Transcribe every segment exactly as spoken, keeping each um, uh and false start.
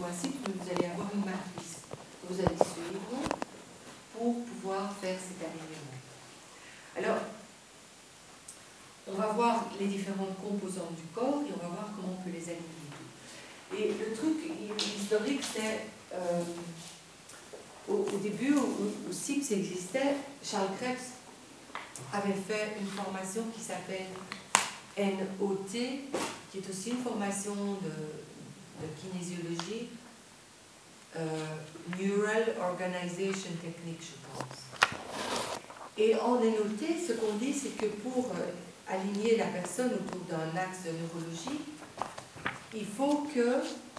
nouveau un cycle, mais vous allez avoir une matrice que vous allez suivre pour pouvoir faire cet alignement. Alors, on va voir les différentes composantes du corps et on va voir comment on peut les aligner. Et le truc historique, c'est euh, au, au début, où, où S I P S existait, Charles Krebs avait fait une formation qui s'appelle N O T, qui est aussi une formation de, de kinésiologie, euh, Neural Organization Technique, je pense. Et en N O T, ce qu'on dit, c'est que pour euh, aligner la personne autour d'un axe de neurologie, il faut que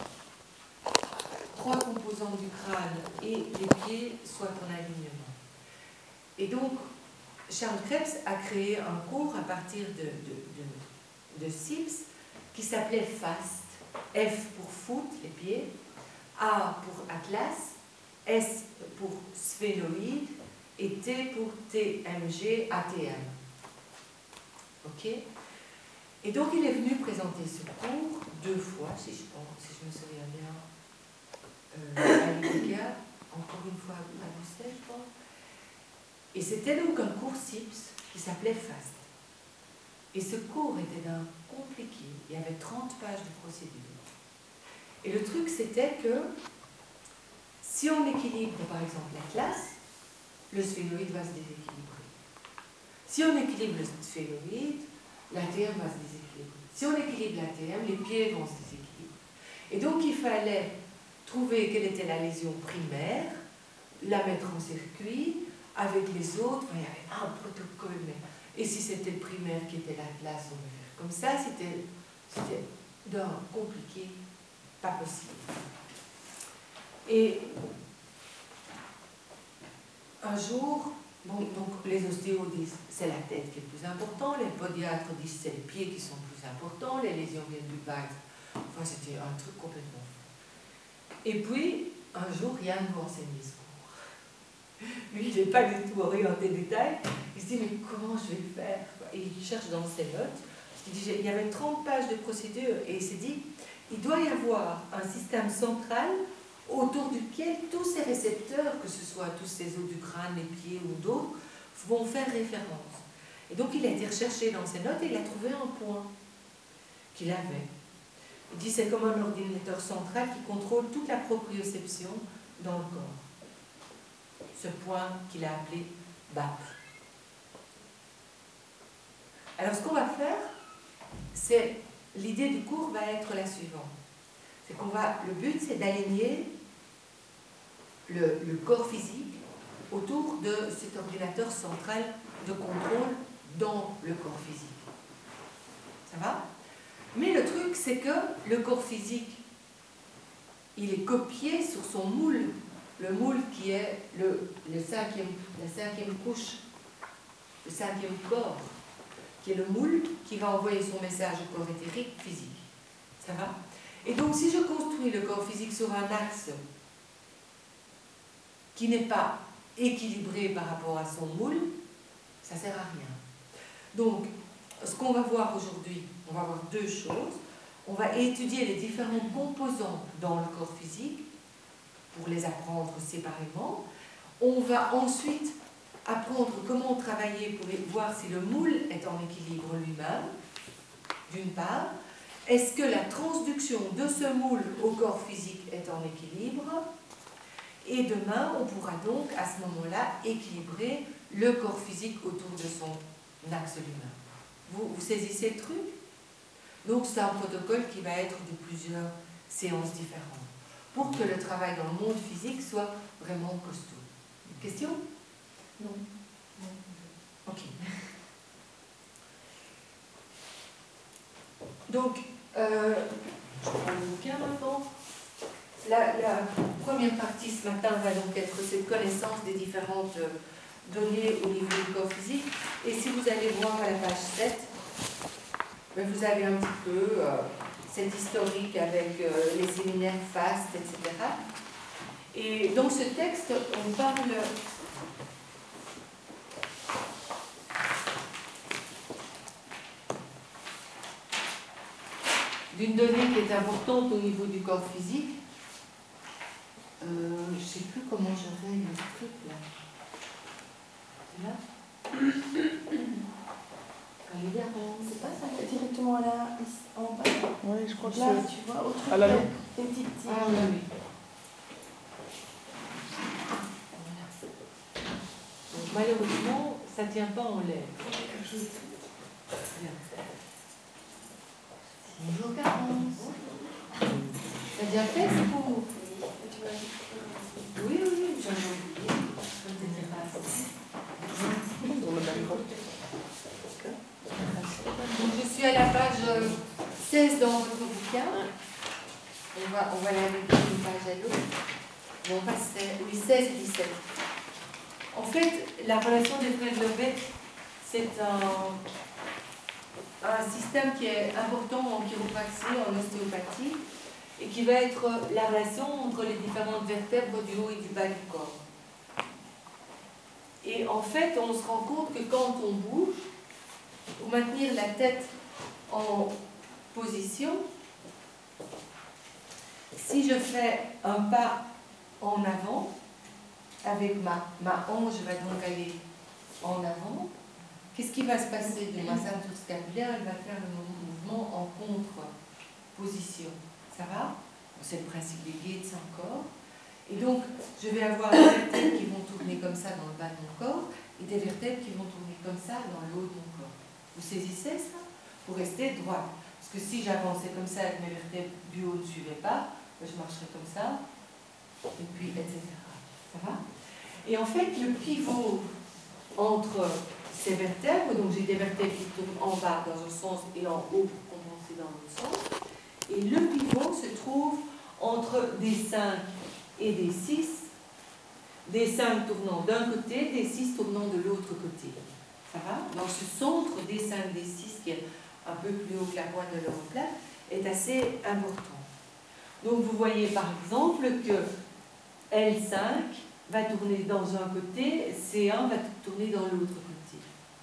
trois composantes du crâne et les pieds soient en alignement. Et donc, Charles Krebs a créé un cours à partir de, de, de, de S I P S qui s'appelait FAST. F pour foot, les pieds, A pour Atlas, S pour sphénoïde et T pour T M G, A T M. Ok? Et donc il est venu présenter ce cours deux fois, si je pense, si je me souviens bien, euh, à l'IPCA, encore une fois à Bruxelles, je pense. Et c'était donc un cours S I P S qui s'appelait FAST. Et ce cours était d'un compliqué. Il y avait trente pages de procédure. Et le truc, c'était que si on équilibre, par exemple, la classe, le sphénoïde va se déséquilibrer. Si on équilibre le sphénoïde, l'A T M va se déséquilibrer. Si on équilibre l'A T M, les pieds vont se déséquilibrer. Et donc, il fallait trouver quelle était la lésion primaire, la mettre en circuit, avec les autres, il y avait un protocole, mais... Et si c'était le primaire qui était la classe, on devait faire comme ça, c'était d'un compliqué, pas possible. Et un jour, bon, donc les ostéos disent c'est la tête qui est le plus important, les podiatres disent c'est les pieds qui sont le plus importants, les lésions viennent du bas. Enfin, c'était un truc complètement fou. Et puis, un jour, Yann nous enseigne ce cours. Lui, il n'est pas du tout orienté détail. Il se dit, mais comment je vais le faire? Et il cherche dans ses notes. Il dit, il y avait trente pages de procédure et il s'est dit, il doit y avoir un système central autour duquel tous ces récepteurs, que ce soit tous ces os du crâne, les pieds ou d'autres, vont faire référence. Et donc il a été recherché dans ses notes et il a trouvé un point qu'il avait. Il dit c'est comme un ordinateur central qui contrôle toute la proprioception dans le corps. Ce point qu'il a appelé B A P. Alors ce qu'on va faire, c'est l'idée du cours va être la suivante. C'est qu'on va, le but c'est d'aligner le, le corps physique autour de cet ordinateur central de contrôle dans le corps physique. Ça va? Mais le truc c'est que le corps physique, il est copié sur son moule, le moule qui est le, le cinquième, la cinquième couche, le cinquième corps, qui est le moule qui va envoyer son message au corps éthérique physique. Ça va? Et donc, si je construis le corps physique sur un axe qui n'est pas équilibré par rapport à son moule, ça ne sert à rien. Donc, ce qu'on va voir aujourd'hui, on va voir deux choses. On va étudier les différentes composantes dans le corps physique pour les apprendre séparément. On va ensuite apprendre comment travailler pour voir si le moule est en équilibre lui-même, d'une part. Est-ce que la transduction de ce moule au corps physique est en équilibre? Et demain, on pourra donc, à ce moment-là, équilibrer le corps physique autour de son axe lui-même. Vous, vous saisissez le truc? Donc, c'est un protocole qui va être de plusieurs séances différentes, pour que le travail dans le monde physique soit vraiment costaud. Question? Non. Non. Ok. Donc, euh, je prends le bouquin maintenant. La, la première partie ce matin va donc être cette connaissance des différentes données au niveau du corps physique. Et si vous allez voir à la page sept, ben vous avez un petit peu euh, cette historique avec euh, les séminaires FAST, et cetera. Et dans ce texte, on parle d'une donnée qui est importante au niveau du corps physique, comment je règle le truc là. Là. Allez, bien. C'est pas ça, directement là, ici, en bas. Oui, je crois que Là, c'est... tu vois, au truc À la là, loupe. une petite tige. Ah oui, oui. Voilà. Donc, malheureusement, ça ne tient pas en l'air. Bien. Bonjour Carence. T'as déjà fait ce cours? Oui, oui, oui, j'en ai oublié. Je ne t'étais pas assez. Dans le même groupe. Donc, je suis à la page seize dans votre bouquin. On va, on va la lire d'une page à l'autre. Bon, on passe, oui, seize et dix-sept. En fait, la relation des frères Lovett, c'est un, un système qui est important en chiropraxie, en ostéopathie, et qui va être la relation entre les différentes vertèbres du haut et du bas du corps. Et en fait, on se rend compte que quand on bouge, pour maintenir la tête en position, si je fais un pas en avant, avec ma, ma hanche va donc aller en avant, qu'est-ce qui va se passer de ma ceinture scapulaire? Elle va faire le mouvement en contre-position. Ça va? C'est le principe des Gates encore. Et donc, je vais avoir des vertèbres qui vont tourner comme ça dans le bas de mon corps et des vertèbres qui vont tourner comme ça dans le haut de mon corps. Vous saisissez ça? Pour rester droit. Parce que si j'avançais comme ça et que mes vertèbres du haut ne suivaient pas, je marcherais comme ça, et puis, et cetera. Ça va? Et en fait, le pivot entre ces vertèbres, donc j'ai des vertèbres qui tournent en bas dans un sens et en haut pour compenser dans l'autre sens, et le pivot se trouve entre des cinq et des six, des cinq tournant d'un côté, des six tournant de l'autre côté. Ça va? Dans ce centre des cinq, des six, qui est un peu plus haut que la pointe de l'omoplate, est assez important. Donc vous voyez par exemple que L cinq va tourner dans un côté, C un va tourner dans l'autre côté.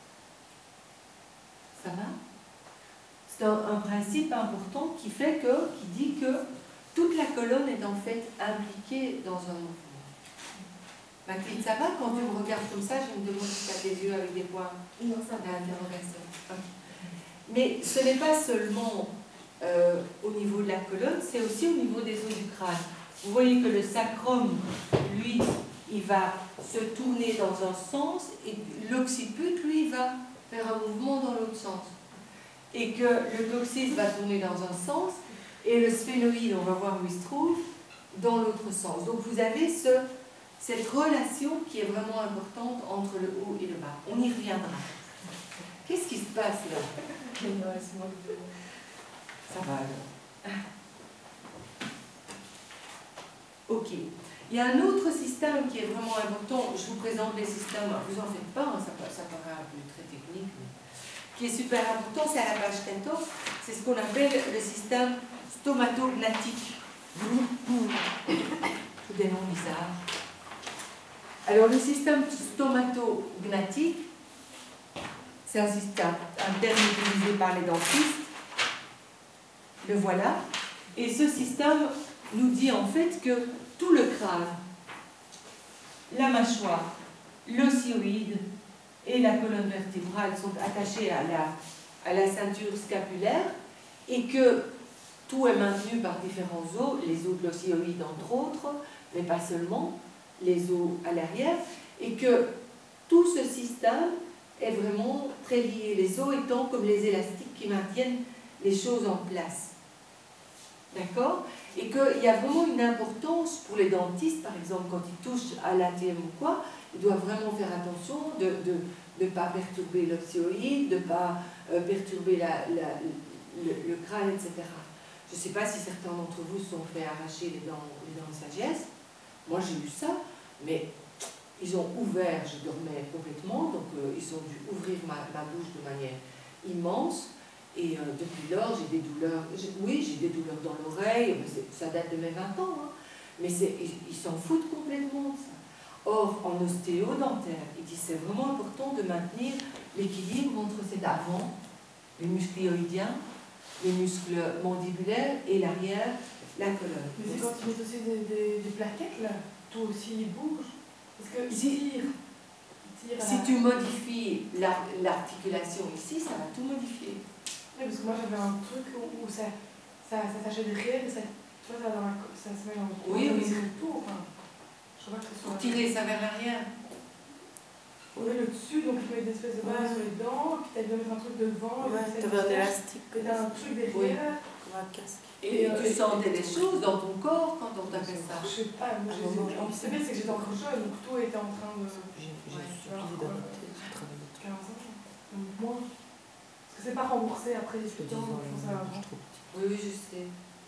Ça va? C'est un, un principe important qui fait que, qui dit que toute la colonne est en fait impliquée dans un mouvement. Mathilde, ça va? Quand tu me regardes comme ça, je me demande si tu as les yeux avec des points Non, ça va. d'interrogation. Mais ce n'est pas seulement euh, au niveau de la colonne, c'est aussi au niveau des os du crâne. Vous voyez que le sacrum, lui, il va se tourner dans un sens et l'occiput, lui, va faire un mouvement dans l'autre sens. Et que le coccyx va tourner dans un sens et le sphénoïde, on va voir où il se trouve, dans l'autre sens. Donc vous avez ce, cette relation qui est vraiment importante entre le haut et le bas. On y reviendra. Qu'est-ce qui se passe là? Ça va alors. Ok. Il y a un autre système qui est vraiment important. Je vous présente les systèmes, vous en faites pas, hein, ça, ça paraît un peu très technique, mais qui est super important, c'est à la page quatorze. C'est ce qu'on appelle le système stomatognatique. Tout des noms bizarres. Alors le système stomatognatique, c'est un système, un terme utilisé par les dentistes. Le voilà. Et ce système nous dit en fait que tout le crâne, la mâchoire, l'osioïde et la colonne vertébrale sont attachés à la, à la ceinture scapulaire et que tout est maintenu par différents os, les os de l'osioïde entre autres, mais pas seulement, les os à l'arrière, et que tout ce système est vraiment très lié, les os étant comme les élastiques qui maintiennent les choses en place. D'accord? Et qu'il y a vraiment une importance pour les dentistes, par exemple, quand ils touchent à l'A T M ou quoi, ils doivent vraiment faire attention de ne pas perturber l'osioïde, de ne pas euh, perturber la, la, le, le crâne, et cetera. Je ne sais pas si certains d'entre vous se sont fait arracher les dents, les dents de sagesse. Moi, j'ai eu ça, mais ils ont ouvert, je dormais complètement, donc euh, ils ont dû ouvrir ma, ma bouche de manière immense. Et euh, depuis lors, j'ai des douleurs, oui, j'ai des douleurs dans l'oreille, ça date de mes vingt ans, hein, mais ils, ils s'en foutent complètement de ça. Or, en ostéo-dentaire, il dit c'est vraiment important de maintenir l'équilibre entre cet avant, les muscles hyoïdiens, les muscles mandibulaires et l'arrière, la colonne. Mais c'est quand tu mets aussi des, des, des plaquettes là? tout aussi il bouge. Parce qu'il Si- tire. Il tire à Si la- tu modifies l'ar- l'articulation ici, ça va tout modifier. Oui, parce que moi j'avais un truc où, où ça, ça, ça s'achète derrière et ça, tu vois, ça, dans la, ça se met dans le cou, Oui, ça oui. tire tout. Enfin, je vois que ce Pour soit. tirer ça vers l'arrière. On met le dessus, donc tu mets des espèces de balles sur les dents, puis tu dois mettre un truc devant, Ouais, et puis t'avais un ça élastique, et t'as un truc derrière. comme un casque. Et, Et, euh, tu et- sentais des choses dans ton corps quand on t'a fait ça. Je sais pas, moi Un j'ai moment, en plus, c'est bien, c'est que j'étais encore jeune, donc tout était en train de. J'ai j'ai Ouais, suis alors, obligée quoi, d'arrêter de travailler. quinze ans, même moins. Parce que c'est pas remboursé après les Je te huit ans, donc dis, il faut ça avant. je suis trop petite. Oui, oui, je sais.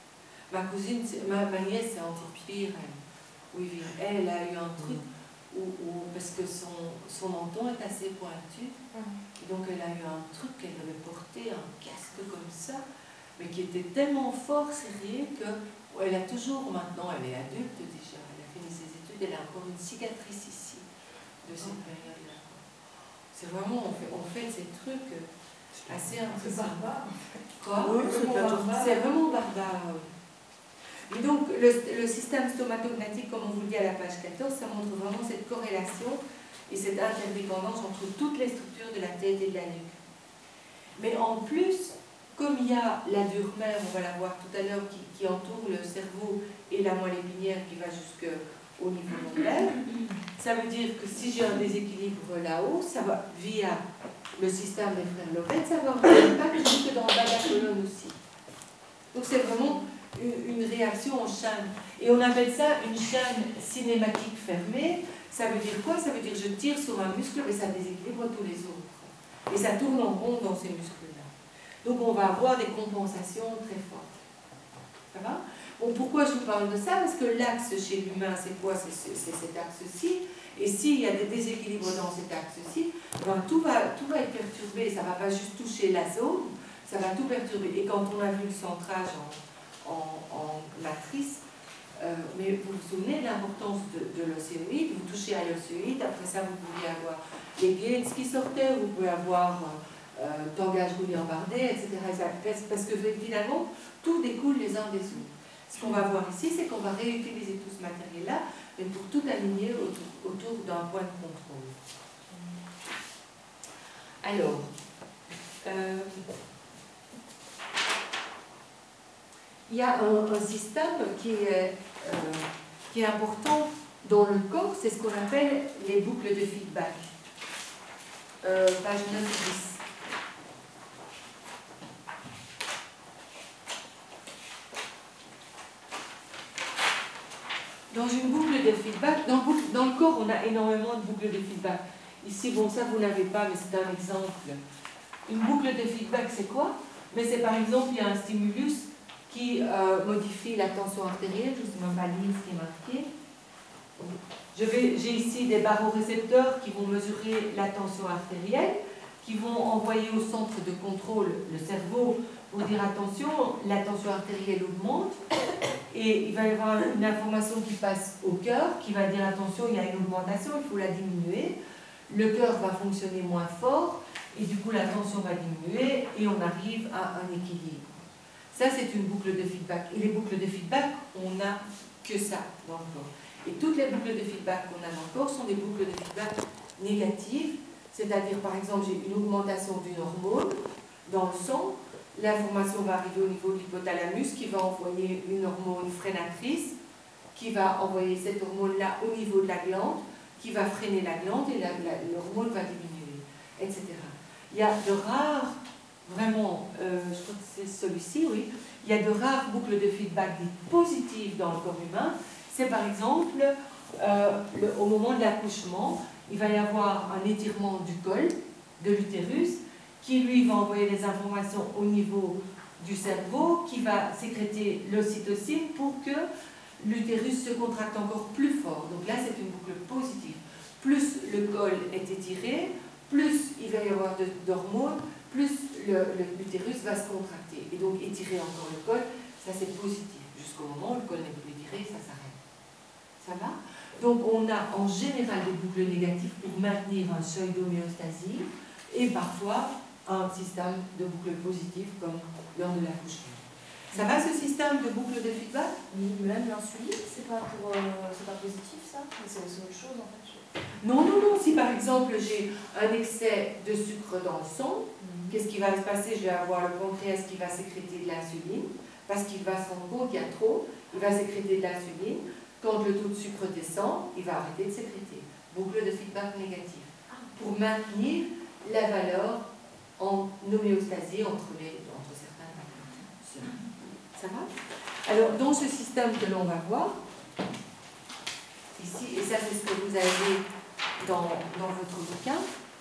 Ma cousine, c'est- ma, ma nièce, c'est encore pire, elle. Oui, elle a eu un truc où, où- parce que son, son menton est assez pointu, Ouais. et donc elle a eu un truc qu'elle devait porter, un casque comme ça, mais qui était tellement fort, serré, que elle a toujours, maintenant, elle est adulte déjà, elle a fini ses études, elle a encore une cicatrice ici, de cette période-là. C'est vraiment, on fait, on fait ces trucs assez C'est impressionnants. barbare. Quoi? Oui, c'est de la torture. C'est vraiment barbare. oui. Et donc, le, le système stomatognatique, comme on vous le dit à la page quatorze, ça montre vraiment cette corrélation et cette interdépendance entre toutes les structures de la tête et de la nuque. Mais en plus, comme il y a la dure mère, on va la voir tout à l'heure, qui, qui entoure le cerveau et la moelle épinière qui va jusqu'au niveau lombaire, ça veut dire que si j'ai un déséquilibre là-haut, ça va via le système des frères Lovett, ça va avoir un impact jusque dans le bas de la colonne aussi. Donc c'est vraiment une, une réaction en chaîne. Et on appelle ça une chaîne cinématique fermée. Ça veut dire quoi? Ça veut dire que je tire sur un muscle, mais ça déséquilibre tous les autres. Et ça tourne en rond dans ces muscles-là. Donc on va avoir des compensations très fortes. Ça va? Bon, pourquoi je vous parle de ça? Parce que l'axe chez l'humain, c'est quoi? C'est ce- c'est cet axe-ci. Et s'il y a des déséquilibres dans cet axe-ci, ben, tout, va, tout va être perturbé. Ça ne va pas juste toucher la zone, ça va tout perturber. Et quand on a vu le centrage en, en, en matrice, euh, mais vous vous souvenez de l'importance de, de l'océoïde, vous touchez à l'océoïde, après ça vous pouviez avoir les gates qui sortaient, vous pouvez avoir euh, tangage Goulian-Bardet, et cetera. Et ça, parce, parce que finalement, tout découle les uns des autres. Ce qu'on va voir ici, c'est qu'on va réutiliser tout ce matériel-là, mais pour tout aligner autour, autour d'un point de contrôle. Alors, euh, il y a un, un système qui est, euh, qui est important dans le corps, c'est ce qu'on appelle les boucles de feedback. Euh, page neuf dix. Dans une boucle de feedback, dans le, boucle, dans le corps, on a énormément de boucles de feedback. Ici, bon, ça vous n'avez pas, mais c'est un exemple. Une boucle de feedback, c'est quoi? Mais c'est par exemple, il y a un stimulus qui euh, modifie la tension artérielle, je ne sais même pas lire ce qui est marqué. Je vais, j'ai ici des barorécepteurs qui vont mesurer la tension artérielle, qui vont envoyer au centre de contrôle, le cerveau, pour dire attention, la tension artérielle augmente, et il va y avoir une information qui passe au cœur, qui va dire attention, il y a une augmentation, il faut la diminuer. Le cœur va fonctionner moins fort, et du coup la tension va diminuer, et on arrive à un équilibre. Ça, c'est une boucle de feedback. Et les boucles de feedback, on n'a que ça dans le corps. Et toutes les boucles de feedback qu'on a dans le corps sont des boucles de feedback négatives, c'est-à-dire, par exemple, j'ai une augmentation d'une hormone dans le sang, l'information va arriver au niveau de l'hypothalamus qui va envoyer une hormone freinatrice, qui va envoyer cette hormone-là au niveau de la glande, qui va freiner la glande et l'hormone va diminuer, et cetera. Il y a de rares, vraiment, euh, je crois que c'est celui-ci, oui, il y a de rares boucles de feedback dites positives dans le corps humain. C'est par exemple, euh, le, au moment de l'accouchement, il va y avoir un étirement du col, de l'utérus, qui lui va envoyer des informations au niveau du cerveau, qui va sécréter l'ocytocine pour que l'utérus se contracte encore plus fort. Donc là, c'est une boucle positive. Plus le col est étiré, plus il va y avoir d'hormones, plus l'utérus va se contracter. Et donc étirer encore le col, ça c'est positif. Jusqu'au moment où le col n'est plus étiré, ça s'arrête. Ça va? Donc on a en général des boucles négatives pour maintenir un seuil d'homéostasie et parfois un système de boucles positives comme lors de l'accouchement. Ça va ce système de boucle de feedback? Oui, même l'insuline, c'est pas pour, euh, c'est pas positif ça, c'est c'est autre chose en fait. Non, non, non. Si par exemple j'ai un excès de sucre dans le sang, Mhm. qu'est-ce qui va se passer? Je vais avoir le pancréas qui va sécréter de l'insuline parce qu'il va se rendre compte qu'il y a trop, il va sécréter de l'insuline. Quand le taux de sucre descend, il va arrêter de sécréter. Boucle de feedback négatif. Pour maintenir la valeur en homéostasie entre, les, entre certains paramètres. Ça va? Alors, dans ce système que l'on va voir, ici, et ça c'est ce que vous avez dans, dans votre bouquin,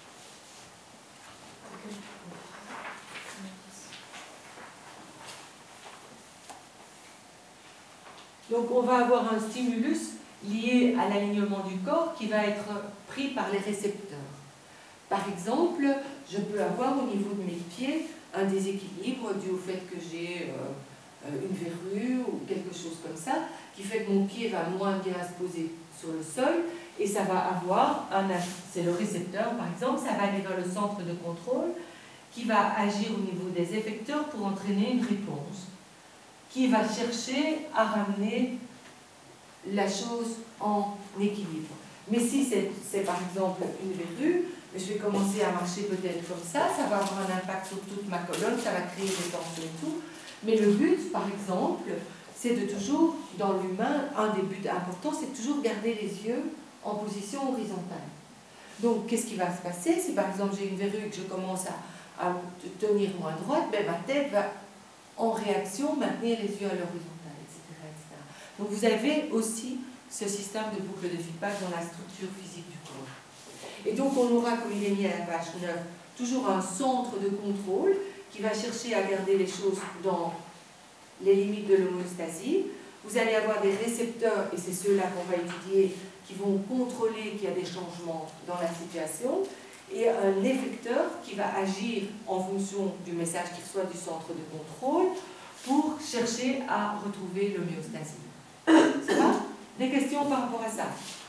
donc on va avoir un stimulus lié à l'alignement du corps qui va être pris par les récepteurs. Par exemple, je peux avoir au niveau de mes pieds un déséquilibre dû au fait que j'ai euh, une verrue ou quelque chose comme ça, qui fait que mon pied va moins bien se poser sur le sol et ça va avoir un, c'est le récepteur par exemple, ça va aller vers le centre de contrôle qui va agir au niveau des effecteurs pour entraîner une réponse qui va chercher à ramener la chose en équilibre. Mais si c'est par exemple une verrue, je vais commencer à marcher peut-être comme ça, ça va avoir un impact sur toute ma colonne, ça va créer des tensions et tout. Mais le but, par exemple, c'est de toujours, dans l'humain, un des buts importants, c'est de toujours garder les yeux en position horizontale. Donc, qu'est-ce qui va se passer? Si par exemple j'ai une verrue et que je commence à, à tenir moins droite, ben, ma tête va en réaction maintenir les yeux à l'horizontale, et cetera, et cetera. Donc vous avez aussi ce système de boucle de feedback dans la structure physique du corps. Et donc on aura, comme il est mis à la page neuf, toujours un centre de contrôle qui va chercher à garder les choses dans les limites de l'homéostasie. Vous allez avoir des récepteurs, et c'est ceux-là qu'on va étudier, qui vont contrôler qu'il y a des changements dans la situation, et un effecteur qui va agir en fonction du message qu'il reçoit du centre de contrôle pour chercher à retrouver l'homéostasie. Ça va? Des questions par rapport à ça?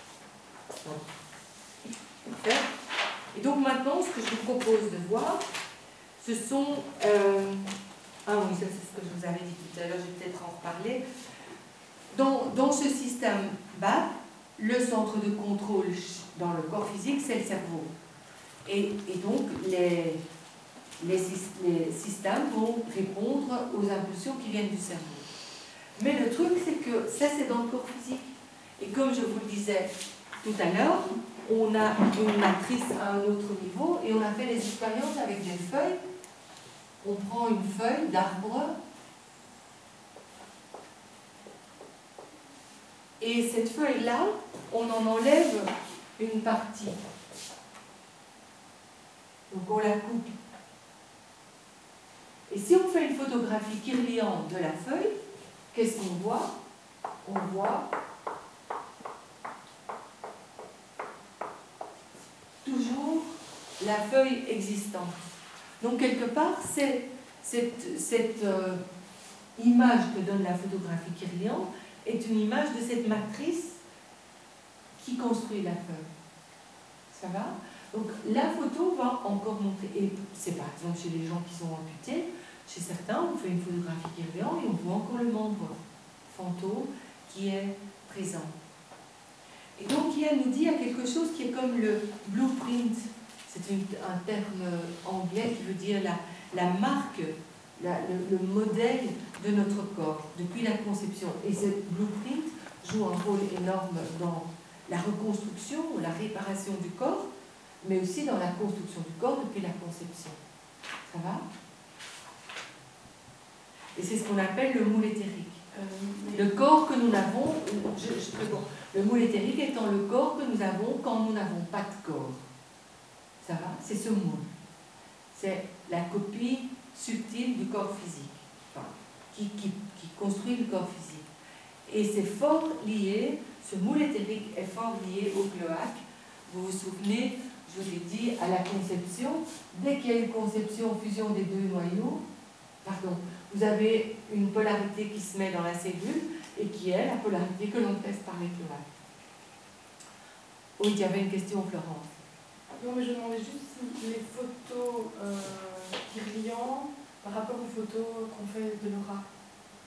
Parfait. Et donc maintenant, ce que je vous propose de voir, ce sont... Euh, ah oui, ça c'est ce que je vous avais dit tout à l'heure, je vais peut-être en reparler. Dans, dans ce système B A P, le centre de contrôle dans le corps physique, c'est le cerveau. Et, et donc, les, les, les systèmes vont répondre aux impulsions qui viennent du cerveau. Mais le truc, c'est que ça, c'est dans le corps physique. Et comme je vous le disais tout à l'heure, on a une matrice à un autre niveau et on a fait des expériences avec des feuilles. On prend une feuille d'arbre et cette feuille-là, on en enlève une partie. Donc on la coupe. Et si on fait une photographie kirliande de la feuille, qu'est-ce qu'on voit? On voit toujours la feuille existante. Donc quelque part, c'est cette, cette euh, image que donne la photographie kirliande est une image de cette matrice qui construit la feuille. Ça va? Donc la photo va encore montrer, et c'est par exemple chez les gens qui sont amputés, chez certains on fait une photographie kirliande et on voit encore le membre fantôme qui est présent. Et donc il nous dit il y a quelque chose qui est comme le blueprint, c'est un terme anglais qui veut dire la, la marque, la, le, le modèle de notre corps depuis la conception. Et ce blueprint joue un rôle énorme dans la reconstruction ou la réparation du corps, mais aussi dans la construction du corps depuis la conception. Ça va? Et c'est ce qu'on appelle le moule éthérique. Euh, le corps que nous avons, je, je, bon, le moule éthérique étant le corps que nous avons quand nous n'avons pas de corps. Ça va? C'est ce moule. C'est la copie subtile du corps physique, enfin, qui, qui, qui construit le corps physique. Et c'est fort lié, ce moule éthérique est fort lié au cloaque. Vous vous souvenez, je vous ai dit, à la conception, dès qu'il y a une conception, fusion des deux noyaux, pardon, vous avez une polarité qui se met dans la cellule et qui est la polarité que l'on teste par les cloaques. Oui, il y avait une question, Florence. Non, mais je demandais juste si les photos euh, kirlian par rapport aux photos qu'on fait de l'aura.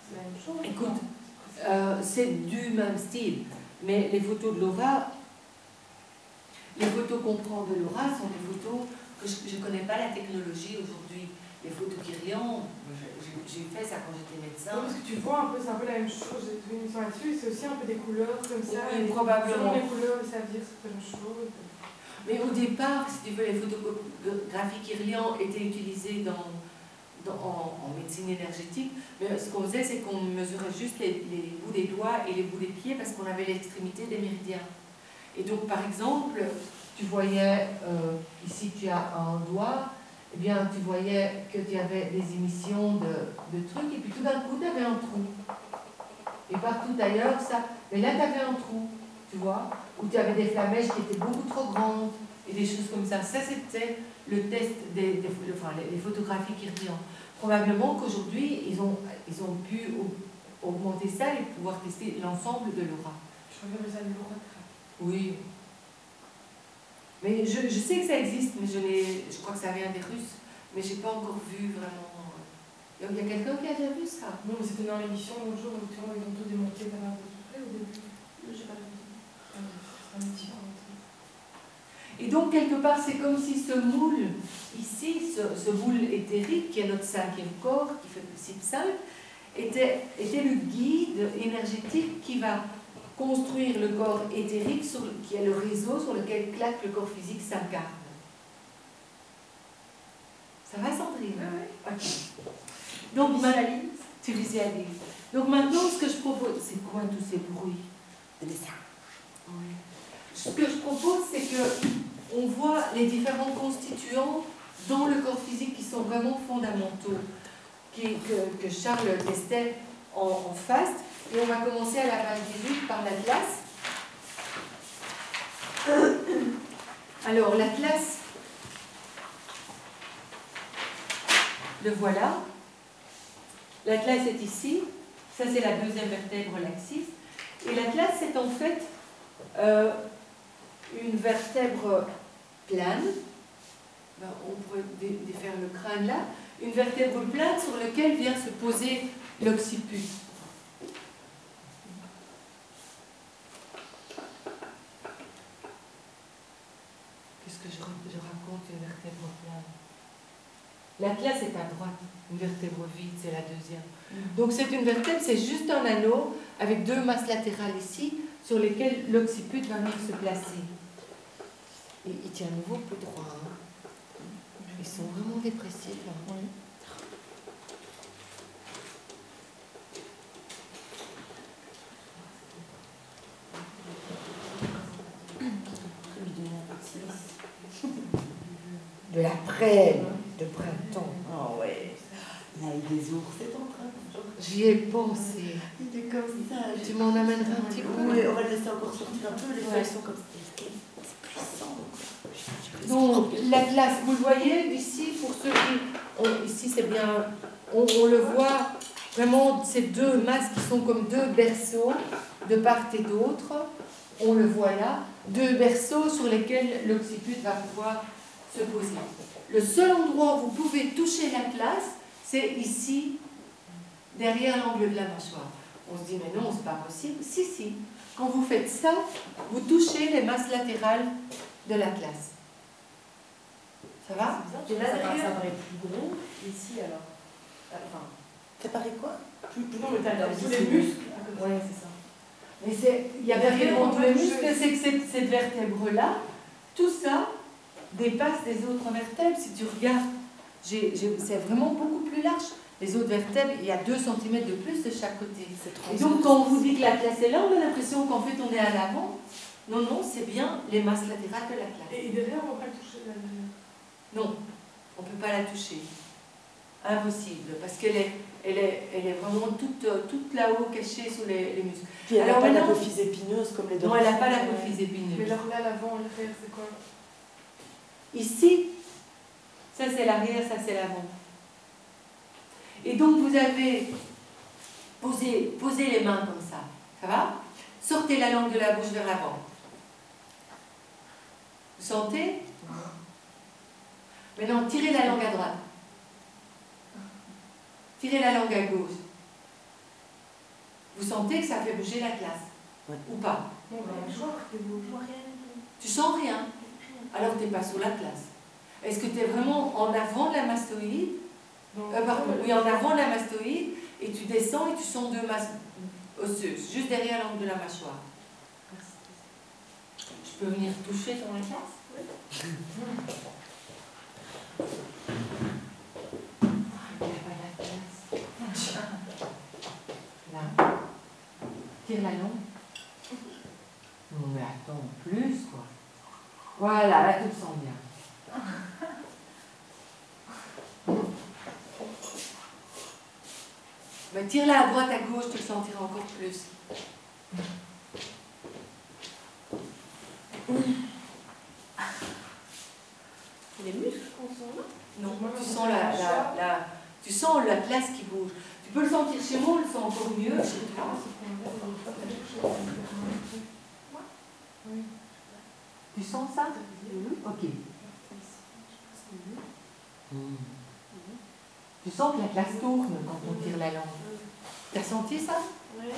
C'est la même chose. Écoute, euh, c'est du même style, mais les photos de Laura, les photos qu'on prend de Laura sont des photos que je ne connais pas la technologie aujourd'hui. Les photos Kirlian, j'ai fait ça quand j'étais médecin. Oui, parce que tu vois un peu, c'est un peu la même chose, j'ai fait une émission là-dessus, c'est aussi un peu des couleurs comme ça. Oui, et probablement. Les couleurs, ça veut dire certaines choses. Mais au départ, si tu veux, les photographies Kirlian étaient utilisées dans, dans, en, en médecine énergétique, mais ce qu'on faisait, c'est qu'on mesurait juste les, les bouts des doigts et les bouts des pieds parce qu'on avait l'extrémité des méridiens. Et donc, par exemple, tu voyais, euh, ici tu as un doigt, eh bien, tu voyais que tu avais des émissions de, de trucs, et puis tout d'un coup, tu avais un trou. Et partout ailleurs, ça... Mais là, tu avais un trou, tu vois, où tu avais des flamèches qui étaient beaucoup trop grandes, et des choses comme ça. Ça, c'était le test des, des enfin, les, les photographies Kirlian. Probablement qu'aujourd'hui, ils ont, ils ont pu augmenter ça et pouvoir tester l'ensemble de l'aura. Je regarde ça de l'aura. Oui. Mais je, je sais que ça existe, mais je, je crois que ça vient des Russes, mais je n'ai pas encore vu vraiment. Il y a quelqu'un qui a déjà vu ça? Non, mais c'était dans l'émission l'autre jour où ils ont tout démonté, t'as pas fait au début? J'ai pas vu. C'est un émission. Et donc, quelque part, c'est comme si ce moule, ici, ce, ce moule éthérique, qui est notre cinquième corps, qui fait le cycle cinq, était, était le guide énergétique qui va construire le corps éthérique, sur, qui est le réseau sur lequel claque le corps physique s'incarne. Ça va, Sandrine? Oui, oui. Ok. Donc, visualise. Tu visualises. Donc maintenant, ce que je propose, c'est quoi tous ces bruits? De ça. Oui. Ce que je propose, c'est que on voit les différents constituants dans le corps physique qui sont vraiment fondamentaux, qui, que, que Charles testait en, en faste. Et on va commencer à la page dix-huit par l'Atlas. Alors, l'Atlas, le voilà. L'Atlas est ici. Ça, c'est la deuxième vertèbre, l'axis. Et l'Atlas, c'est en fait euh, une vertèbre plane. Ben, on pourrait défaire le crâne là. Une vertèbre plane sur laquelle vient se poser l'occiput. Qu'est-ce que je, je raconte, une vertèbre plane? L'Atlas est à droite, une vertèbre vide, c'est la deuxième. Donc c'est une vertèbre, c'est juste un anneau avec deux masses latérales ici, sur lesquelles l'occiput va venir se placer. Et il tient à nouveau peu droit. Hein. Ils sont vraiment dépressifs. Hein. Oui. De l'après, de printemps. Oh ouais. Il y a eu des ours, c'est en train. J'y ai pensé. Il est comme ça. Tu m'en amèneras un petit peu? Oui, on va le laisser encore sortir un peu. Les feuilles sont comme ça. C'est puissant. Donc, l'Atlas, vous le voyez d'ici, pour ceux qui... On, ici, c'est bien... On, on le voit vraiment, ces deux masses qui sont comme deux berceaux, de part et d'autre. On le voit là. Deux berceaux sur lesquels l'occiput va pouvoir se poser. Le seul endroit où vous pouvez toucher l'Atlas, c'est ici, derrière l'angle de la mâchoire. On se dit, mais non, c'est pas possible. Si, si. Quand vous faites ça, vous touchez les masses latérales de l'Atlas. Ça va? C'est bizarre, ça, paraît, ça paraît plus gros ici alors. Enfin, ça paraît quoi? Plus, plus non, mais t'as tous les muscles. Oui, c'est ça. Mais c'est, il y a vraiment tous les muscles, c'est que cette, cette vertèbre-là, tout ça dépasse les autres vertèbres. Si tu regardes, j'ai, j'ai, c'est vraiment beaucoup plus large. Les autres vertèbres, il y a deux centimètres de plus de chaque côté. Et donc, quand on vous dit que l'Atlas est là, on a l'impression qu'en fait, on est à l'avant. Non, non, c'est bien les masses latérales de l'Atlas. Et derrière, on ne va pas le toucher là. Non, on ne peut pas la toucher. Impossible, parce qu'elle est, elle est, elle est vraiment toute, toute là-haut, cachée sous les, les muscles. Puis elle n'a Alors pas maintenant, l'apophyse épineuse comme les non, dauphins. elle n'a pas l'apophyse épineuse. Mais alors là, l'avant, l'arrière, c'est quoi? Ici, ça c'est l'arrière, ça c'est l'avant. Et donc vous avez posé, posé les mains comme ça. Ça va? Sortez la langue de la bouche vers l'avant. Vous sentez? Maintenant, tirez la langue à droite. Tirez la langue à gauche. vous sentez que ça fait bouger l'atlas, Ouais. ou pas? Non, dans la mâchoire, qui bouge. Je vois rien du tout. Tu sens rien? Rien. Alors tu n'es pas sur l'atlas. Est-ce que tu es vraiment en avant de la mastoïde? Non, Euh, pardon, oui, en avant de la mastoïde, et tu descends et tu sens deux masses osseuses, juste derrière l'angle de la mâchoire. Je peux venir toucher ton atlas? Oui. Il n'y a pas d'atlas. Là. Tire la langue. Non mais attends, plus quoi. Voilà, là tu te sens bien. Ben, tire-la à droite, à gauche, tu le sentiras encore plus. Les muscles qu'on sent là. Non, tu sens la, la, la, tu sens l'atlas qui bouge. Tu peux le sentir chez moi, on le sent encore mieux chez toi. Oui. Tu sens ça? Ok. Tu sens que l'atlas tourne quand on tire la langue. T'as senti ça? Oui.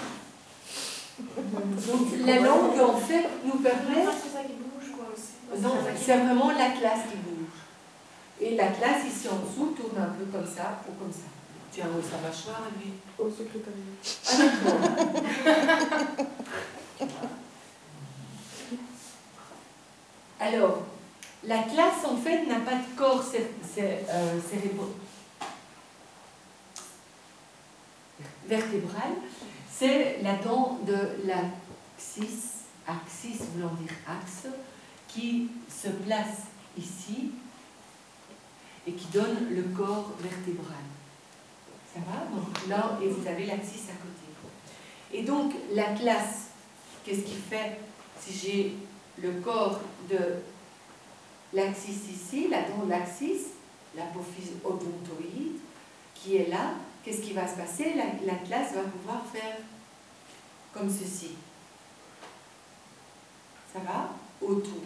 Donc la langue en fait nous permet. C'est ça qui bouge quoi aussi. Non, c'est vraiment l'atlas qui bouge. Et l'atlas ici en dessous tourne un peu comme ça ou comme ça. Tu as sa mâchoire lui. Au secrétariat. Ah d'accord. Alors, l'atlas en fait n'a pas de corps cé cé euh, cérébral. Vertébrale, c'est la dent de l'axis, axis voulant dire axe, qui se place ici et qui donne le corps vertébral. Ça va? Donc là, et vous avez l'axis à côté. Et donc, l'atlas, qu'est-ce qu'il fait si j'ai le corps de l'axis ici, la dent de l'axis, l'apophyse odontoïde, qui est là? Qu'est-ce qui va se passer? L'atlas va pouvoir faire comme ceci. Ça va? Autour.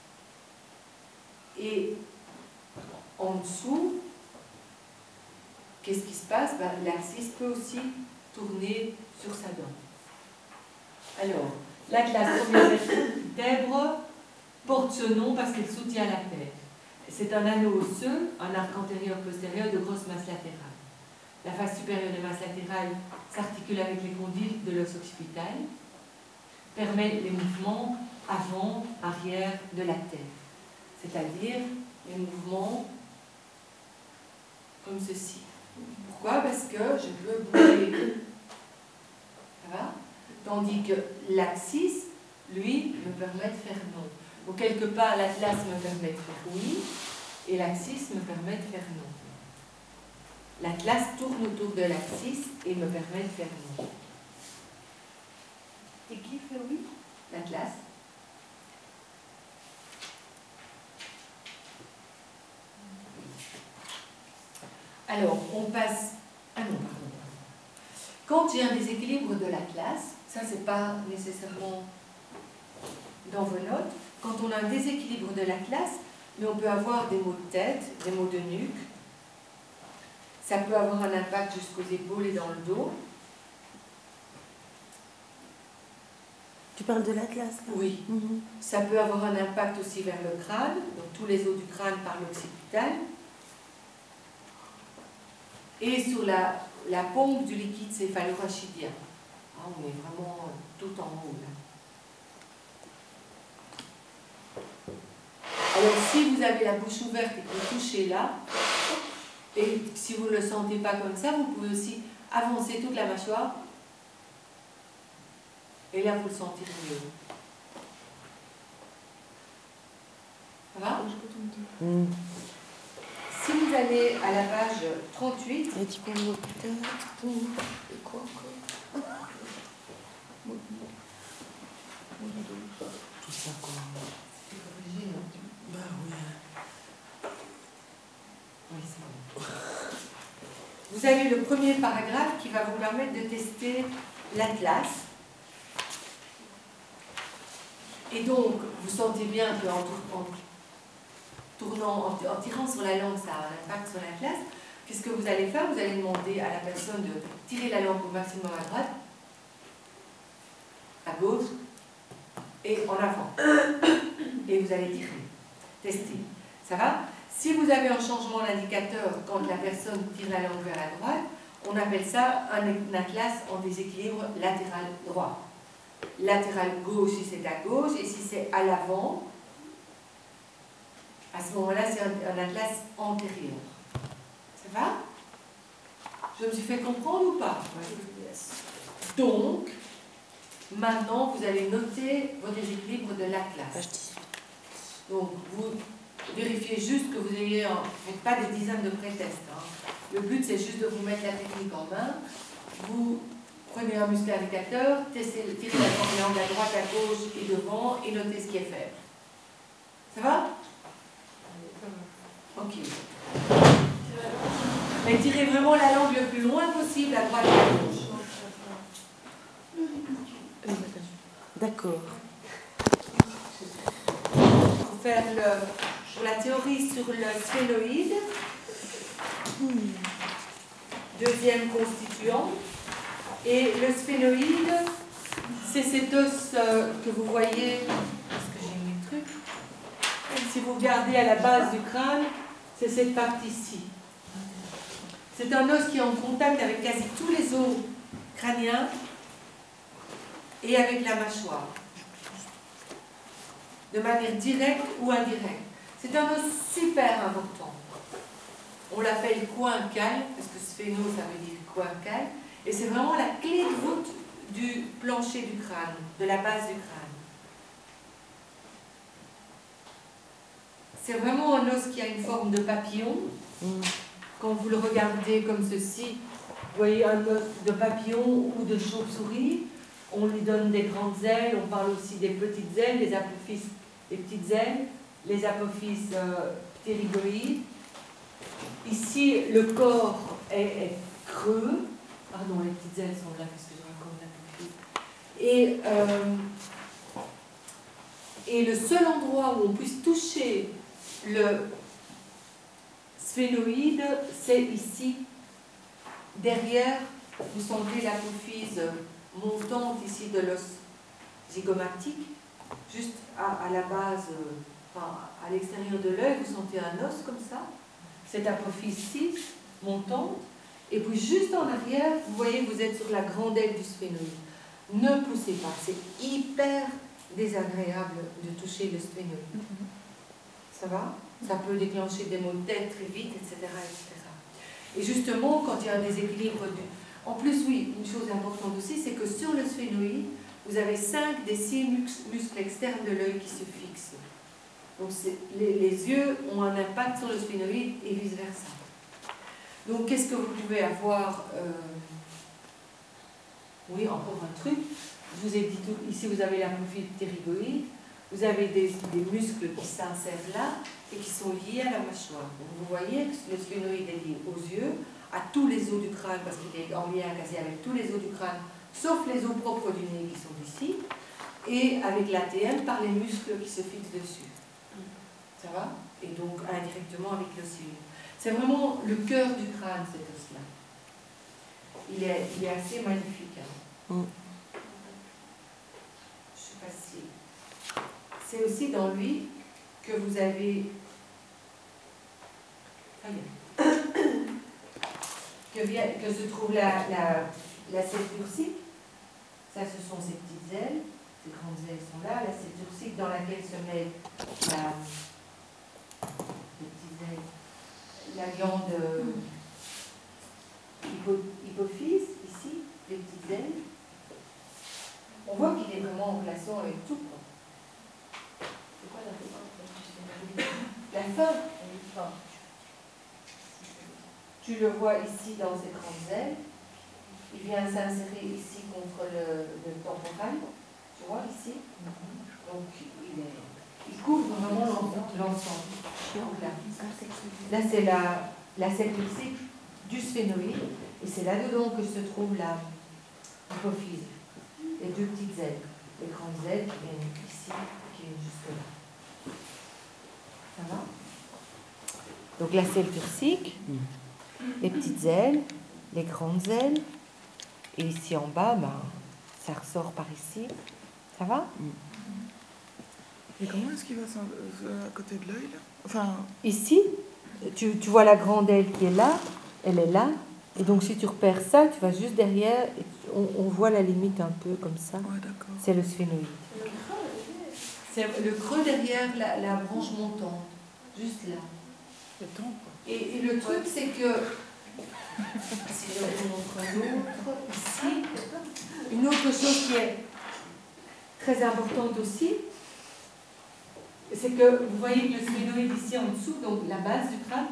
Et en dessous, qu'est-ce qui se passe? Ben, l'axis peut aussi tourner sur sa dent. Alors, l'atlas vertèbre porte ce nom parce qu'il soutient la tête. C'est un anneau osseux, un arc antérieur-postérieur de grosse masse latérale. La face supérieure des masses latérales s'articule avec les condyles de l'os occipital, permet les mouvements avant, arrière de la tête, c'est-à-dire les mouvements comme ceci. Pourquoi? Parce que je peux bouger. Ça va? Tandis que l'axis, lui, me permet de faire non. Donc quelque part, l'atlas me permet de faire oui, et l'axis me permet de faire non. L'atlas tourne autour de l'axis et me permet de faire non. Et qui fait oui? L'atlas. Alors, on passe... Ah non, pardon. Quand j'ai un déséquilibre de l'atlas, ça c'est pas nécessairement dans vos notes, quand on a un déséquilibre de l'atlas, mais on peut avoir des maux de tête, des maux de nuque, ça peut avoir un impact jusqu'aux épaules et dans le dos. Tu parles de l'atlas là? Oui. Mhm. Ça peut avoir un impact aussi vers le crâne, donc tous les os du crâne par l'occipital. Et sur la, la pompe du liquide céphalorachidien. Ah, on est vraiment tout en haut là. Alors si vous avez la bouche ouverte et que vous touchez là, et si vous ne le sentez pas comme ça, vous pouvez aussi avancer toute la mâchoire. Et là, vous le sentirez mieux. Ça va? Mhm. Si vous allez à la page trente-huit, Et tu peux me peut-être et quoi encore? Tout ça quoi. c'est corrigé, non? Bah oui. Oui, c'est bon. Vous avez le premier paragraphe qui va vous permettre de tester l'atlas. Et donc, vous sentez bien qu'en tournant, tournant, en tirant sur la langue, ça a un impact sur l'atlas. Qu'est-ce que vous allez faire? Vous allez demander à la personne de tirer la langue au maximum à droite à gauche et en avant. Et vous allez tirer. Tester. Ça va? Si vous avez un changement d'indicateur quand la personne tire la langue vers la droite, on appelle ça un atlas en déséquilibre latéral droit. Latéral gauche si c'est à gauche, et si c'est à l'avant, à ce moment-là, c'est un, un atlas antérieur. Ça va? Je me suis fait comprendre ou pas? Donc, maintenant, vous allez noter vos déséquilibres de l'atlas. Donc, vous vérifiez juste que vous ayez, un, faites pas des dizaines de pré-tests. Hein. Le but, c'est juste de vous mettre la technique en main. Vous prenez un muscle indicateur, testez, tirez la langue à droite, à gauche et devant, et notez ce qui est faible. Ça va? Ok. Mais tirez vraiment la langue le plus loin possible, à droite et à gauche. D'accord. Pour faire le, pour la théorie sur le sphénoïde, deuxième constituant, et le sphénoïde, c'est cet os euh, que vous voyez, est-ce que j'ai mis le truc? Si vous regardez à la base du crâne, c'est cette partie-ci. C'est un os qui est en contact avec quasi tous les os crâniens et avec la mâchoire, de manière directe ou indirecte. C'est un os super important. On l'appelle coincal, parce que sphéno, ça veut dire coincal, et c'est vraiment la clé de voûte du plancher du crâne, de la base du crâne. C'est vraiment un os qui a une forme de papillon. Quand vous le regardez comme ceci, vous voyez un os de papillon ou de chauve-souris. On lui donne des grandes ailes, on parle aussi des petites ailes, les apophyses, les petites ailes, les apophyses euh, ptérygoïdes. Ici, le corps est, est creux. Pardon, les petites ailes sont là, parce que je raconte l'apophyse. Et, euh, et le seul endroit où on puisse toucher le sphénoïde, c'est ici. Derrière, vous sentez l'apophyse montante ici de l'os zygomatique, juste à, à la base, euh, enfin, à l'extérieur de l'œil, vous sentez un os comme ça, cette apophyse-ci, montante, et puis juste en arrière, vous voyez, vous êtes sur la grande aile du sphénoïde. Ne poussez pas, c'est hyper désagréable de toucher le sphénoïde. Ça va? Ça peut déclencher des maux de tête très vite, et cetera, et cetera. Et justement, quand il y a un déséquilibre du... En plus, oui, une chose importante aussi, c'est que sur le sphénoïde, vous avez cinq des six muscles externes de l'œil qui se fixent. Donc les, les yeux ont un impact sur le sphénoïde et vice-versa. Donc qu'est-ce que vous pouvez avoir euh... Oui, encore un truc. Je vous ai dit tout. Ici, vous avez l'apophyse ptérygoïde. Vous avez des, des muscles qui s'insèrent là et qui sont liés à la mâchoire. Donc vous voyez que le sphénoïde est lié aux yeux, à tous les os du crâne, parce qu'il est en lien quasi avec tous les os du crâne, sauf les os propres du nez qui sont ici, et avec l'A T M par les muscles qui se fixent dessus. Ça va? Et donc indirectement avec l'ossicule. C'est vraiment le cœur du crâne, cet os-là. Il est, il est assez magnifique. Hein. Mm. Je sais pas si... C'est aussi dans lui que vous avez... Très bien. Que, vient, que se trouve la, la, la selle turcique. Ça, ce sont ces petites ailes. Ces grandes ailes sont là. La selle turcique dans laquelle se met la, les petites ailes, la glande euh, hypo, hypophyse, ici, les petites ailes. On voit qu'il est vraiment en relation avec tout. Quoi. C'est quoi la fin? La fin. Tu le vois ici dans ses grandes ailes. Il vient s'insérer ici contre le, le temporal. Tu vois ici? Donc il, est, il couvre vraiment l'ensemble. Là, là c'est la, la selle turcique du sphénoïde. Et c'est là-dedans que se trouve la hypophyse. Les deux petites ailes. Les grandes ailes qui viennent ici, qui viennent jusque là. Ça va? Donc la selle turcique. Les petites ailes, les grandes ailes, et ici en bas, ben, ça ressort par ici, Ça va? Et comment est-ce qu'il va s'en- euh, à côté de l'œil là? Enfin, Ici, tu, tu vois la grande aile qui est là, elle est là. Et donc si tu repères ça, tu vas juste derrière, et tu- on, on voit la limite un peu comme ça. ouais, d'accord. C'est le sphénoïde. C'est le creux derrière la, la branche montante, juste là. Le temps, quoi. Et, et le truc, c'est que, si je vous montre un autre, ici, une autre chose qui est très importante aussi, c'est que vous voyez que le sphénoïde ici en dessous, donc la base du crâne,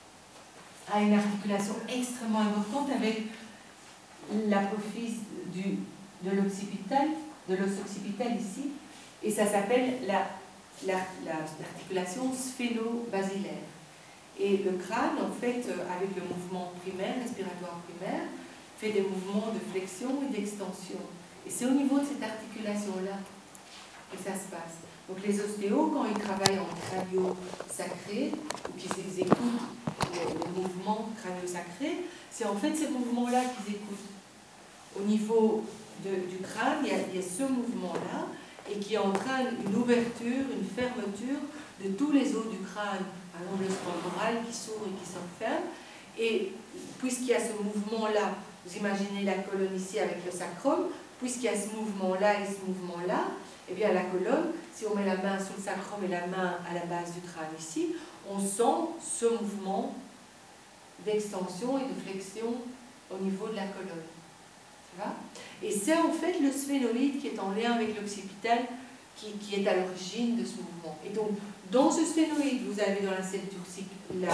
a une articulation extrêmement importante avec l'apophyse du, de l'occipital, de l'os occipital ici, et ça s'appelle la, la, la, l'articulation sphéno-basilaire. Et le crâne, en fait, avec le mouvement primaire, respiratoire primaire, fait des mouvements de flexion et d'extension. Et c'est au niveau de cette articulation-là que ça se passe. Donc les ostéos, quand ils travaillent en crânio-sacré, ou qu'ils écoutent les, les mouvements crânio-sacrés, c'est en fait ces mouvements-là qu'ils écoutent. Au niveau de, du crâne, il y, a, il y a ce mouvement-là, et qui entraîne une ouverture, une fermeture de tous les os du crâne, par exemple le temporal qui s'ouvre et qui se referme. Et puisqu'il y a ce mouvement-là, vous imaginez la colonne ici avec le sacrum, puisqu'il y a ce mouvement-là et ce mouvement-là, eh bien la colonne, si on met la main sur le sacrum et la main à la base du crâne ici, on sent ce mouvement d'extension et de flexion au niveau de la colonne. Ça va ? Et c'est en fait le sphénoïde qui est en lien avec l'occipital qui, qui est à l'origine de ce mouvement. Et donc, dans ce sphénoïde, vous avez dans la selle turcique la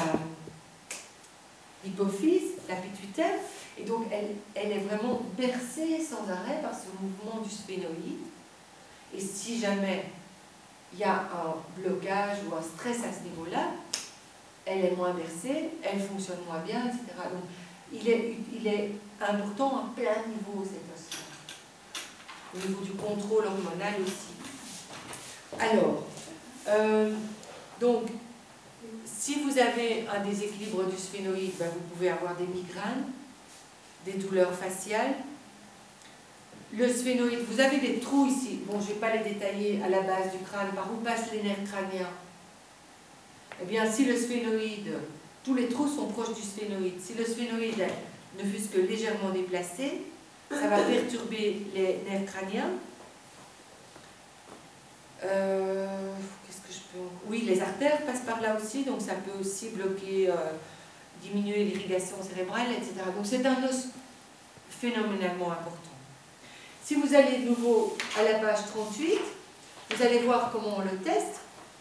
l'hypophyse, la pituitaire, et donc elle, elle est vraiment bercée sans arrêt par ce mouvement du sphénoïde. Et si jamais il y a un blocage ou un stress à ce niveau-là, elle est moins bercée, elle fonctionne moins bien, et cetera. Donc, il est, il est important à plein niveau, cet os-là. Au niveau du contrôle hormonal aussi. Alors, euh, donc, si vous avez un déséquilibre du sphénoïde, ben vous pouvez avoir des migraines, des douleurs faciales. Le sphénoïde, vous avez des trous ici. Bon, je ne vais pas les détailler à la base du crâne, par où passent les nerfs crâniens. Eh bien, si le sphénoïde, tous les trous sont proches du sphénoïde. Si le sphénoïde ne fût que légèrement déplacé, ça va perturber les nerfs crâniens. Euh, Qu'est-ce que je peux... Oui, les artères passent par là aussi, donc ça peut aussi bloquer, euh, diminuer l'irrigation cérébrale, et cetera. Donc c'est un os phénoménalement important. Si vous allez de nouveau à la page trente-huit, vous allez voir comment on le teste.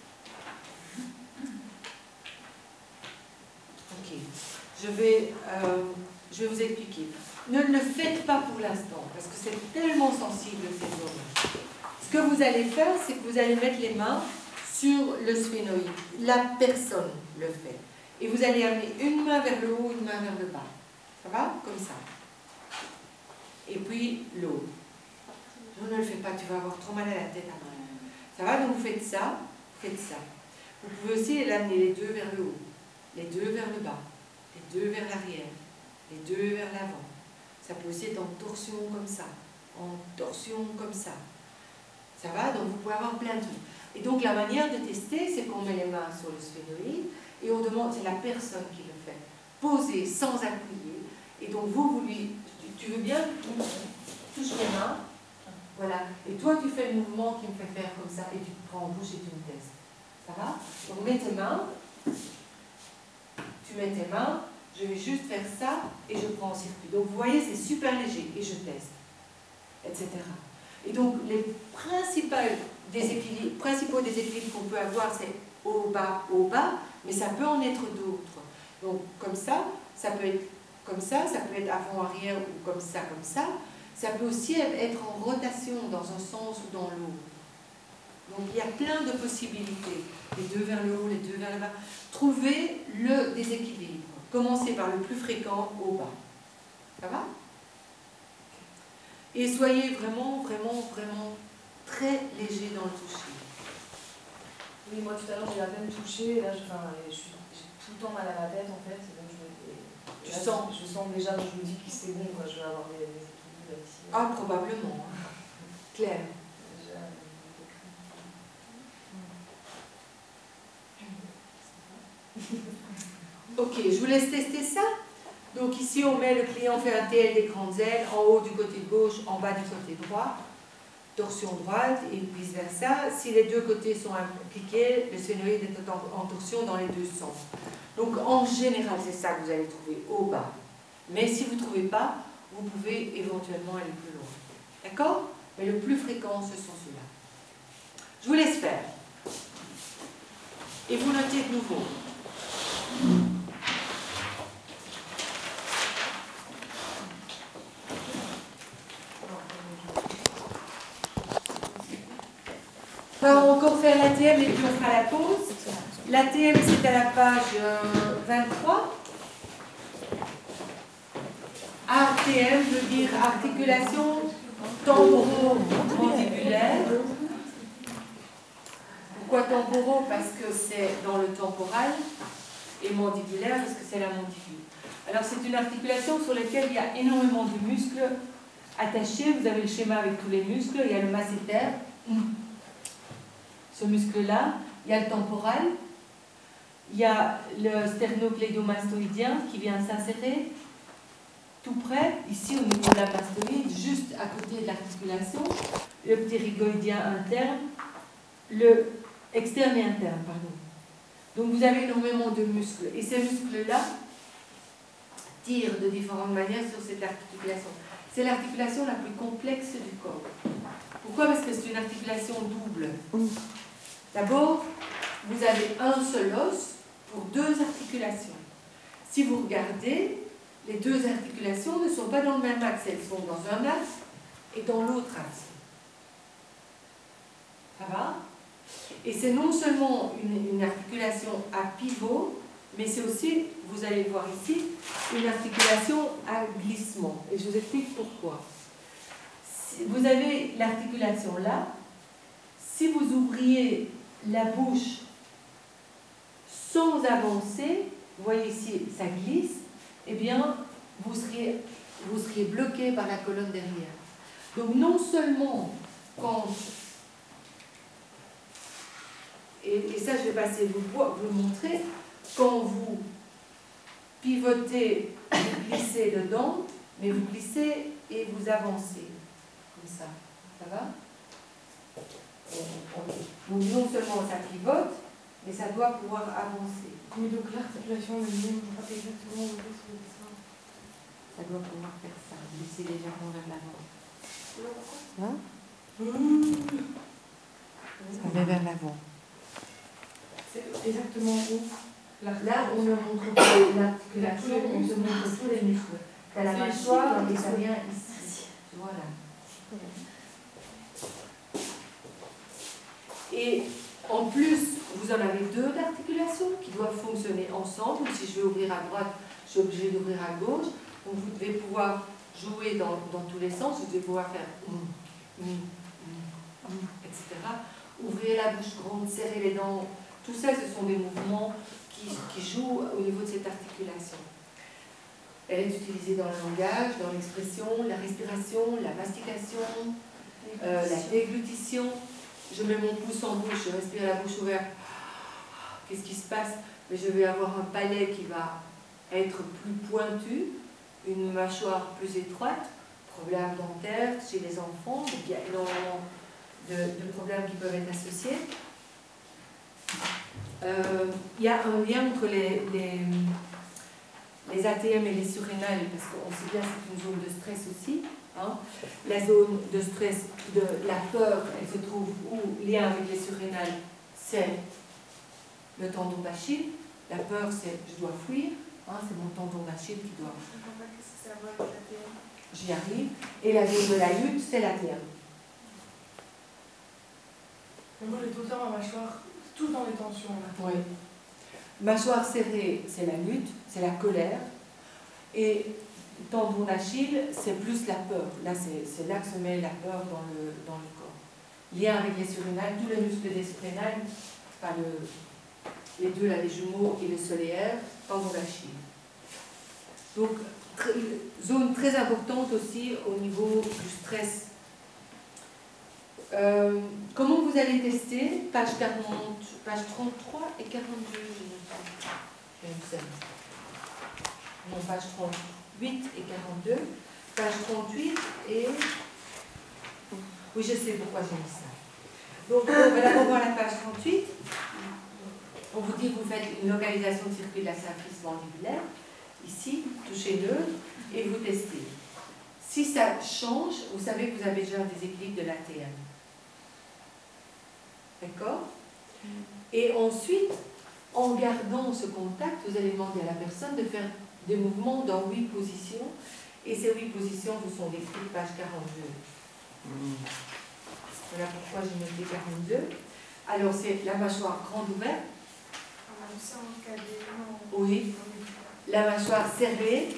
Ok, je vais, euh, je vais vous expliquer. Ne le faites pas pour l'instant, parce que c'est tellement sensible ces zones. Ce que vous allez faire, c'est que vous allez mettre les mains sur le sphénoïde. La personne le fait. Et vous allez amener une main vers le haut, une main vers le bas. Ça va? Comme ça. Et puis l'autre. Non, ne le fais pas, tu vas avoir trop mal à la tête après. Ça va? Donc vous faites ça, faites ça. Vous pouvez aussi l'amener les deux vers le haut, les deux vers le bas, les deux vers l'arrière, les deux vers l'avant. Ça peut aussi être en torsion comme ça, en torsion comme ça. Ça va? Donc vous pouvez avoir plein de trucs. Et donc la manière de tester, c'est qu'on met les mains sur le sphénoïde et on demande, c'est la personne qui le fait, poser sans appuyer. Et donc vous, vous lui, tu veux bien, tu touches les mains. Voilà. Et toi, tu fais le mouvement qui me fait faire comme ça, et tu te prends en bouche et tu me testes. Ça va? Donc, mets tes mains. Tu mets tes mains. Je vais juste faire ça, et je prends en circuit. Donc, vous voyez, c'est super léger, et je teste, et cetera. Et donc, les principaux déséquilibres, principaux déséquilibres qu'on peut avoir, c'est haut, bas, haut, bas, mais ça peut en être d'autres. Donc, comme ça, ça peut être comme ça, ça peut être avant, arrière, ou comme ça, comme ça. Ça peut aussi être en rotation dans un sens ou dans l'autre. Donc il y a plein de possibilités. Les deux vers le haut, les deux vers le bas. Trouvez le déséquilibre. Commencez par le plus fréquent au bas. Ça va? Et soyez vraiment, vraiment, vraiment très léger dans le toucher. Oui, moi tout à l'heure j'ai à peine touché, et là je, enfin, je suis, j'ai tout le temps mal à la tête en fait. Donc je, me, Tu là, sens? Je sens déjà, donc je me dis que c'est bon, quoi, je vais avoir des, des équilibres ici. Ah, probablement. Claire. Déjà, Ok, je vous laisse tester ça. Donc ici, on met le client fait un T L des grandes ailes, en haut du côté gauche, en bas du côté droit, torsion droite et vice versa. Si les deux côtés sont impliqués, le sphénoïde est en, en torsion dans les deux sens. Donc en général, c'est ça que vous allez trouver au bas. Mais si vous ne trouvez pas, vous pouvez éventuellement aller plus loin. D'accord? Mais le plus fréquent, ce sont ceux-là. Je vous laisse faire. Et vous notez de nouveau. On va encore faire l'A T M et puis on fera la pause. L'A T M, c'est à la page vingt-trois. A T M veut dire articulation temporo-mandibulaire. Pourquoi temporo? Parce que c'est dans le temporal, et mandibulaire parce que c'est la mandibule. Alors c'est une articulation sur laquelle il y a énormément de muscles attachés. Vous avez le schéma avec tous les muscles. Il y a le masséter, ce muscle-là. Il y a le temporal. Il y a le sternocléidomastoïdien qui vient s'insérer tout près, ici au niveau de la mastoïde, juste à côté de l'articulation. Le ptérygoïdien interne, le externe et interne, pardon. Donc vous avez énormément de muscles. Et ces muscles-là tirent de différentes manières sur cette articulation. C'est l'articulation la plus complexe du corps. Pourquoi? Parce que c'est une articulation double. D'abord, vous avez un seul os pour deux articulations. Si vous regardez, les deux articulations ne sont pas dans le même axe. Elles sont dans un axe et dans l'autre axe. Ça va? Et c'est non seulement une, une articulation à pivot, mais c'est aussi, vous allez le voir ici, une articulation à glissement. Et je vous explique pourquoi. Si vous avez l'articulation là. Si vous ouvriez la bouche sans avancer, vous voyez ici, ça glisse, eh bien, vous seriez, vous seriez bloqué par la colonne derrière. Donc, non seulement quand... Et, et ça, je vais passer vous, vous montrer, quand vous pivotez, vous glissez dedans, mais vous glissez et vous avancez, comme ça. Ça va? Donc, non seulement ça pivote, mais ça doit pouvoir avancer. Mais donc l'articulation elle même, on va exactement où c'est sur le dessin. Ça doit pouvoir faire ça, glisser légèrement vers l'avant. Hein? Ça va vers l'avant. C'est exactement où? Là, on ne montre pas l'articulation, on se montre tous les muscles. Tu as la mâchoire et ça vient ici. Voilà. Et en plus, vous en avez deux d'articulations qui doivent fonctionner ensemble. Si je veux ouvrir à droite, je suis obligée d'ouvrir à gauche. Donc vous devez pouvoir jouer dans, dans tous les sens. Vous devez pouvoir faire mm, mm, mm, mm, et cetera. Ouvrir la bouche grande, serrer les dents. Tout ça, ce sont des mouvements qui, qui jouent au niveau de cette articulation. Elle est utilisée dans le langage, dans l'expression, la respiration, la mastication, euh, la déglutition. Je mets mon pouce en bouche, je respire la bouche ouverte. Qu'est-ce qui se passe? Mais je vais avoir un palais qui va être plus pointu, une mâchoire plus étroite, problème dentaire chez les enfants, donc il y a énormément de, de problèmes qui peuvent être associés. Euh, il y a un lien entre les, les, les A T M et les surrénales, parce qu'on sait bien que c'est une zone de stress aussi. Hein. La zone de stress, de la peur, elle se trouve où? Lien avec les surrénales, c'est le tendon d'Achille. La peur, c'est je dois fuir. Hein, c'est mon tendon d'Achille qui doit. J'y arrive. Et la zone de la lutte, c'est l'A T M. Moi, j'ai tout le temps ma mâchoire, tout dans les tensions. Là. Oui. Mâchoire serrée, c'est la lutte, c'est la colère. Et tendon d'Achille, c'est plus la peur. Là, c'est là que se met la peur dans le, dans le corps. Lien avec les surrénales, tous les muscles des surrénales, enfin le, les deux, là, les jumeaux et le solaire, tendon d'Achille. Donc, très, zone très importante aussi au niveau du stress. Euh, comment vous allez tester? Page quarante, page trente-trois et quarante-deux, je Même ça. Non, page trente-huit et quarante-deux. Page trente-huit et... Oui, je sais pourquoi j'ai mis ça. Donc, on va d'abord voir la page trente-huit. On vous dit que vous faites une localisation de circuit de la symphyse mandibulaire. Ici, touchez neutre et vous testez. Si ça change, vous savez que vous avez déjà un déséquilibre de l'A T M. D'accord? Et ensuite, en gardant ce contact, vous allez demander à la personne de faire des mouvements dans huit positions. Et ces huit positions vous sont décrites page quarante-deux. Voilà pourquoi j'ai noté quarante-deux. Alors, c'est la mâchoire grande ouverte. Oui. La mâchoire serrée.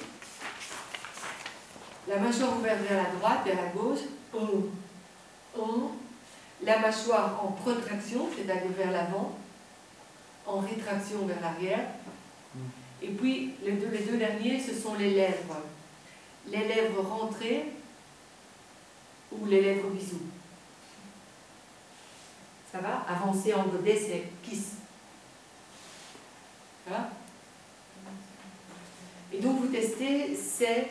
La mâchoire ouverte vers la droite, vers la gauche. Un. Un. La mâchoire en protraction, c'est-à-dire vers l'avant. En rétraction vers l'arrière. Et puis, les deux, les deux derniers, ce sont les lèvres. Les lèvres rentrées ou les lèvres bisous. Ça va? Avancer en godet, c'est kiss. Ça va? Et donc, vous testez ces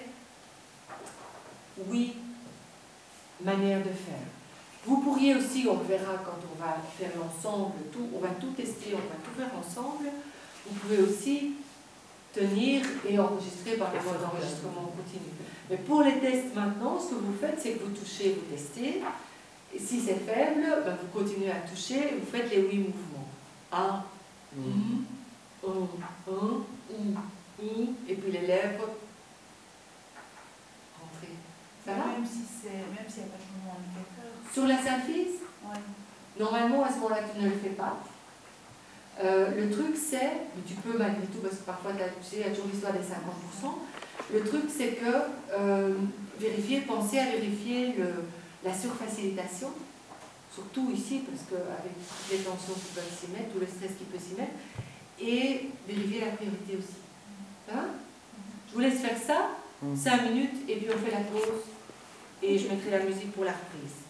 huit manières de faire. Vous pourriez aussi, on verra quand on va faire l'ensemble, tout, on va tout tester, on va tout faire ensemble. Vous pouvez aussi tenir et enregistrer par les voies d'enregistrement continu. Mais pour les tests maintenant, ce que vous faites, c'est que vous touchez, vous testez. Et si c'est faible, ben vous continuez à toucher et vous faites les huit mouvements. Un, mm. un, un, un, un, et puis les lèvres rentrées. Ça va? Même si c'est, même s'il n'y a pas de mouvement indicateur. Sur la symphyse, Ouais. normalement, à ce moment-là, tu ne le fais pas. Euh, le truc, c'est, mais tu peux malgré tout, parce que parfois, tu sais, il y a toujours l'histoire des cinquante pour cent. Le truc, c'est que euh, vérifier, pensez à vérifier le, la surfacilitation, surtout ici, parce qu'avec toutes les tensions qui peuvent s'y mettre, tout le stress qui peut s'y mettre, et vérifier la priorité aussi. Hein? Je vous laisse faire ça, cinq minutes, et puis on fait la pause, et je mettrai la musique pour la reprise.